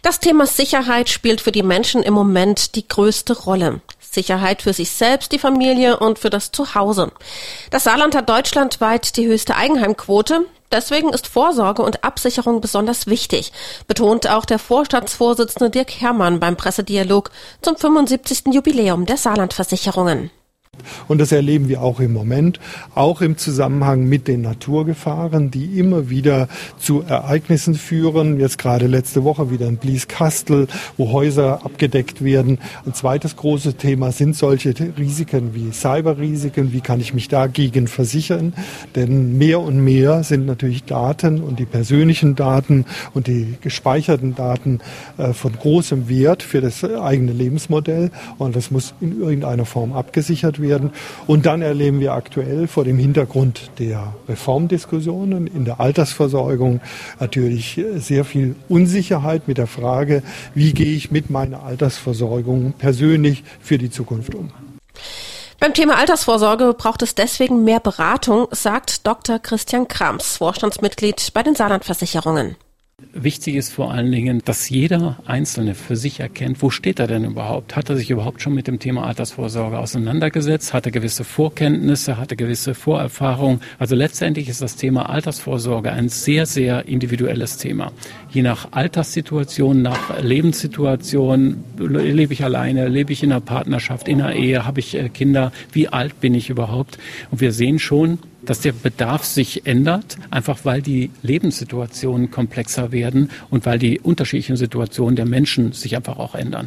Das Thema Sicherheit spielt für die Menschen im Moment die größte Rolle. Sicherheit für sich selbst, die Familie und für das Zuhause. Das Saarland hat deutschlandweit die höchste Eigenheimquote. Deswegen ist Vorsorge und Absicherung besonders wichtig, betont auch der Vorstandsvorsitzende Dirk Herrmann beim Pressedialog zum 75. Jubiläum der Saarlandversicherungen. Und das erleben wir auch im Moment, auch im Zusammenhang mit den Naturgefahren, die immer wieder zu Ereignissen führen. Jetzt gerade letzte Woche wieder in Blieskastel, wo Häuser abgedeckt werden. Ein zweites großes Thema sind solche Risiken wie Cyberrisiken. Wie kann ich mich dagegen versichern? Denn mehr und mehr sind natürlich Daten und die persönlichen Daten und die gespeicherten Daten von großem Wert für das eigene Lebensmodell. Und das muss in irgendeiner Form abgesichert werden. Und dann erleben wir aktuell vor dem Hintergrund der Reformdiskussionen in der Altersversorgung natürlich sehr viel Unsicherheit mit der Frage, wie gehe ich mit meiner Altersversorgung persönlich für die Zukunft um. Beim Thema Altersvorsorge braucht es deswegen mehr Beratung, sagt Dr. Christian Krams, Vorstandsmitglied bei den Saarlandversicherungen. Wichtig ist vor allen Dingen, dass jeder Einzelne für sich erkennt, wo steht er denn überhaupt? Hat er sich überhaupt schon mit dem Thema Altersvorsorge auseinandergesetzt? Hat er gewisse Vorkenntnisse? Hat er gewisse Vorerfahrungen? Also letztendlich ist das Thema Altersvorsorge ein sehr, sehr individuelles Thema. Je nach Alterssituation, nach Lebenssituation, lebe ich alleine, lebe ich in einer Partnerschaft, in einer Ehe, habe ich Kinder, wie alt bin ich überhaupt? Und wir sehen schon, dass der Bedarf sich ändert, einfach weil die Lebenssituationen komplexer werden und weil die unterschiedlichen Situationen der Menschen sich einfach auch ändern.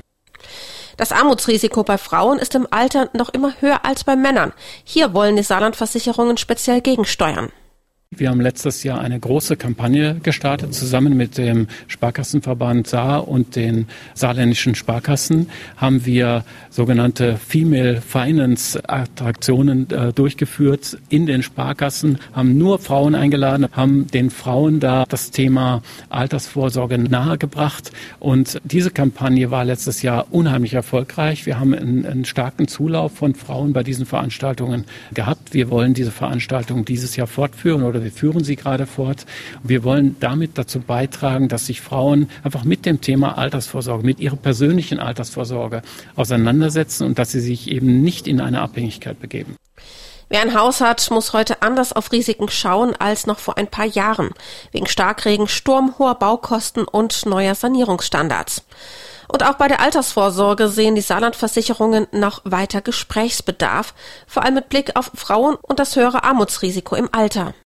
Das Armutsrisiko bei Frauen ist im Alter noch immer höher als bei Männern. Hier wollen die Saarlandversicherungen speziell gegensteuern. Wir haben letztes Jahr eine große Kampagne gestartet, zusammen mit dem Sparkassenverband Saar und den saarländischen Sparkassen haben wir sogenannte Female Finance Attraktionen durchgeführt in den Sparkassen, haben nur Frauen eingeladen, haben den Frauen da das Thema Altersvorsorge nahegebracht und diese Kampagne war letztes Jahr unheimlich erfolgreich. Wir haben einen starken Zulauf von Frauen bei diesen Veranstaltungen gehabt. Wir wollen diese Veranstaltung dieses Jahr fortführen oder wir führen sie gerade fort. Und wir wollen damit dazu beitragen, dass sich Frauen einfach mit dem Thema Altersvorsorge, mit ihrer persönlichen Altersvorsorge auseinandersetzen und dass sie sich eben nicht in eine Abhängigkeit begeben. Wer ein Haus hat, muss heute anders auf Risiken schauen als noch vor ein paar Jahren. Wegen Starkregen, Sturm, hoher Baukosten und neuer Sanierungsstandards. Und auch bei der Altersvorsorge sehen die Saarlandversicherungen noch weiter Gesprächsbedarf, vor allem mit Blick auf Frauen und das höhere Armutsrisiko im Alter.